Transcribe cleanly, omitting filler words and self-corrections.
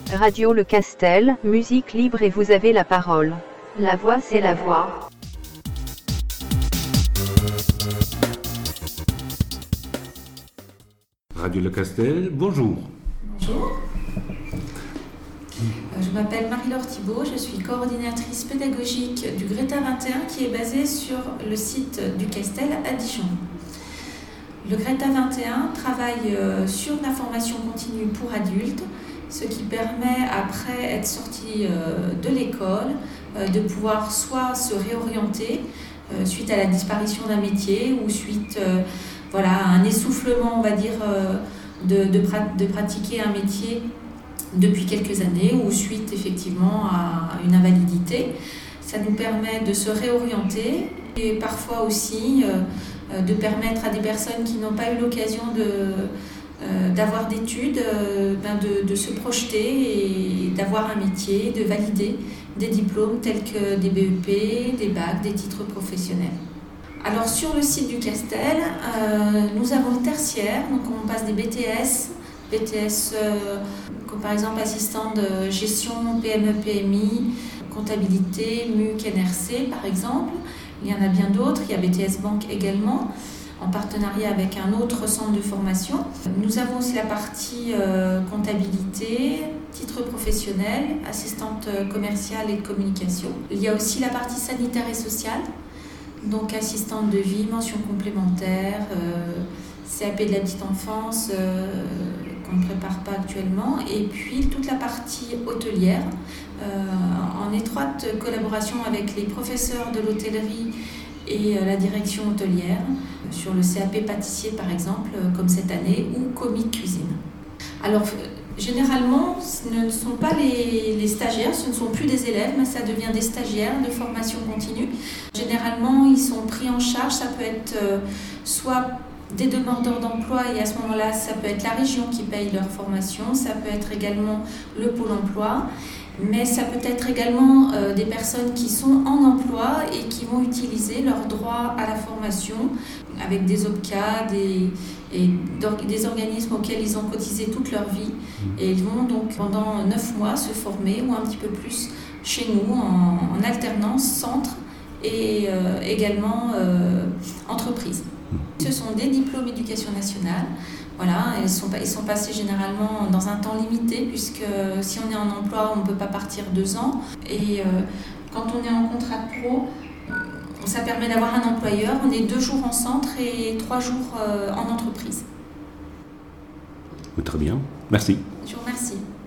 Radio Le Castel, musique libre et vous avez la parole. La voix c'est la voix. Radio Le Castel, bonjour. Bonjour. Je m'appelle Marie-Laure Thibault, je suis coordinatrice pédagogique du Greta 21 qui est basé sur le site du Castel à Dijon. Le Greta 21 travaille sur la formation continue pour adultes, ce qui permet, après être sorti de l'école, de pouvoir soit se réorienter suite à la disparition d'un métier ou suite à un essoufflement, on va dire, de pratiquer un métier depuis quelques années ou suite effectivement à une invalidité. Ça nous permet de se réorienter et parfois aussi de permettre à des personnes qui n'ont pas eu l'occasion d'avoir d'études, de se projeter et d'avoir un métier, de valider des diplômes tels que des BEP, des bacs, des titres professionnels. Alors sur le site du Castel, nous avons le tertiaire, donc on passe des BTS comme par exemple assistant de gestion, PME, PMI, comptabilité, MUC, NRC par exemple. Il y en a bien d'autres, il y a BTS Banque également, en partenariat avec un autre centre de formation. Nous avons aussi la partie comptabilité, titre professionnel, assistante commerciale et de communication. Il y a aussi la partie sanitaire et sociale, donc assistante de vie, mention complémentaire, CAP de la petite enfance qu'on ne prépare pas actuellement, et puis toute la partie hôtelière en étroite collaboration avec les professeurs de l'hôtellerie et la direction hôtelière sur le CAP pâtissier par exemple, comme cette année, ou commis de cuisine. Alors généralement, ce ne sont pas les stagiaires, ce ne sont plus des élèves, mais ça devient des stagiaires de formation continue. Généralement, ils sont pris en charge, ça peut être soit des demandeurs d'emploi et à ce moment-là, ça peut être la région qui paye leur formation, ça peut être également le pôle emploi, mais ça peut être également des personnes qui sont en emploi et qui vont utiliser leur droit à la formation avec des OPCA, des organismes auxquels ils ont cotisé toute leur vie et ils vont donc pendant 9 mois se former ou un petit peu plus chez nous en alternance centre et également entreprise. Ce sont des diplômes éducation nationale. Voilà, ils sont passés généralement dans un temps limité puisque si on est en emploi, on ne peut pas partir 2 ans. Et quand on est en contrat de pro, ça permet d'avoir un employeur. On est 2 jours en centre et 3 jours en entreprise. Très bien, merci. Je vous remercie.